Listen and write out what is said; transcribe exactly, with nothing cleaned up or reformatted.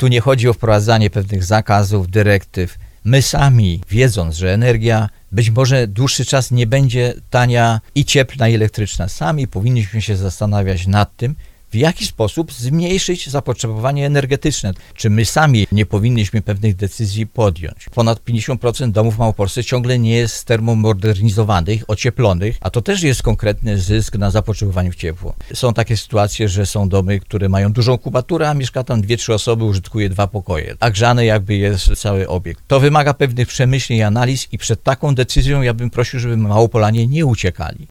Tu nie chodzi o wprowadzanie pewnych zakazów, dyrektyw. My sami, wiedząc, że energia być może dłuższy czas nie będzie tania i cieplna, i elektryczna, sami powinniśmy się zastanawiać nad tym, w jaki sposób zmniejszyć zapotrzebowanie energetyczne. Czy my sami nie powinniśmy pewnych decyzji podjąć? Ponad pięćdziesiąt procent domów w Małopolsce ciągle nie jest termomodernizowanych, ocieplonych, a to też jest konkretny zysk na zapotrzebowaniu w ciepło. Są takie sytuacje, że są domy, które mają dużą kubaturę, a mieszka tam dwie, trzy osoby, użytkuje dwa pokoje, a grzany jakby jest cały obiekt. To wymaga pewnych przemyśleń i analiz i przed taką decyzją ja bym prosił, żeby Małopolanie nie uciekali.